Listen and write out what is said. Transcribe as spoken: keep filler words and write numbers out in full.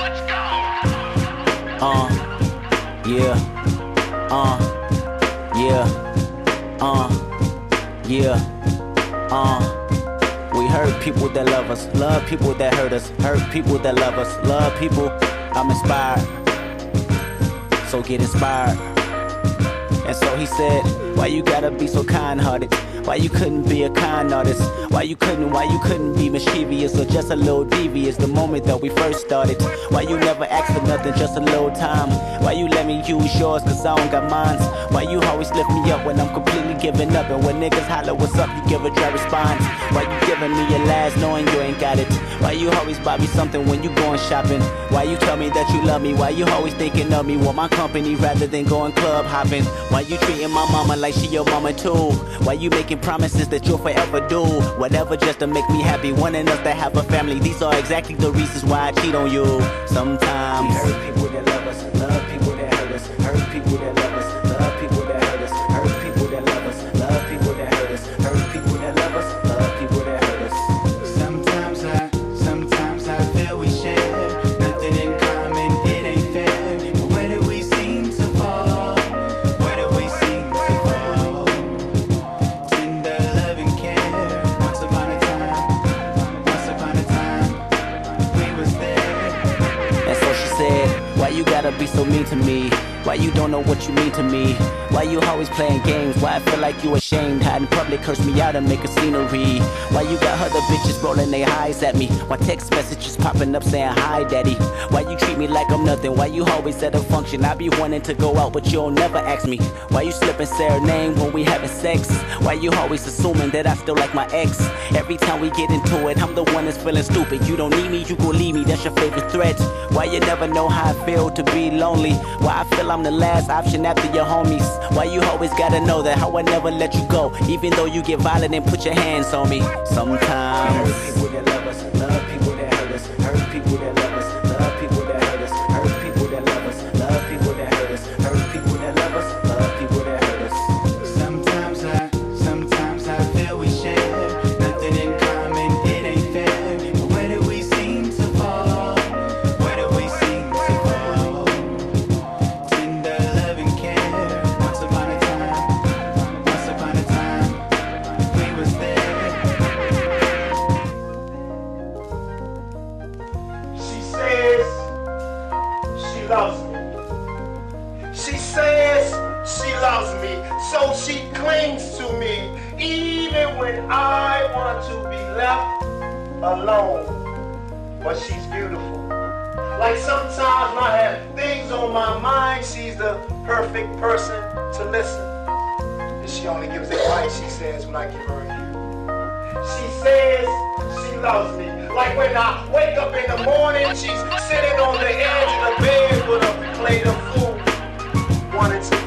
Uh, yeah, uh, yeah, uh, yeah, uh. We hurt people that love us, love people that hurt us, hurt people that love us, love people. I'm inspired, so get inspired. And so he said, why you gotta be so kind-hearted? Why you couldn't be a kind artist? Why you couldn't, why you couldn't be mischievous or just a little devious the moment that we first started? Why you never asked for nothing, just a little time? Why you let me use yours cause I don't got mine? Why you always lift me up when I'm completely giving up? And when niggas holler what's up, you give a dry response. Why you giving me your last knowing you ain't got it? Why you always buy me something when you going shopping? Why you tell me that you love me? Why you always thinking of me? Want my company rather than going club hopping? Why you treating my mama like she your mama too? Why you making promises that you'll forever do whatever just to make me happy, wanting us to have a family? These are exactly the reasons why I cheat on you. Sometimes we hurt people that love us, love people that hurt us, hurt people that love us, love people that hurt us, hurt people that love us, love people that hurt us, hurt people that love us, love people that hurt us. Sometimes I, sometimes I feel we share nothing in common, it ain't fair. But where do we seem to fall? Where do we seem to fall? Tender love and care. Once upon a time, once upon a time, we was there. And so she said, why you gotta be so mean to me? Why you don't know what you mean to me? Why you always playing games? Why I feel like you ashamed? Hide in public, curse me out and make a scenery. Why you got other bitches rolling their eyes at me? Why text messages popping up saying hi daddy? Why you treat me like I'm nothing? Why you always at a function? I be wanting to go out but you'll never ask me. Why you slip and say her name when we having sex? Why you always assuming that I still like my ex? Every time we get into it, I'm the one that's feeling stupid. You don't need me, you gon' leave me, that's your favorite threat. Why you never know how I feel to be lonely? Why I feel I'm the last option after your homies? Why you always gotta know that how I never let you go, even though you get violent and put your hands on me? Sometimes hurt people that love us, love people that hurt us, hurt people that love us, love people that hurt us, hurt people that love us, love people that hurt us, hurt people that love us, love people that hurt us. Sometimes I, sometimes I feel we share nothing in common, it ain't fair. But where do we seem to fall? Where do we seem to fall? Tender love and care. Once upon a time, once upon a time, we was there. She says she loves me. She says she loves me, so she clings to me, even when I want to be left alone. But she's beautiful. Like sometimes when I have things on my mind, she's the perfect person to listen. And she only gives advice, she says, when I give her a ear. She says she loves me. Like when I wake up in the morning, she's sitting on the edge of the bed with a plate of food, wanting to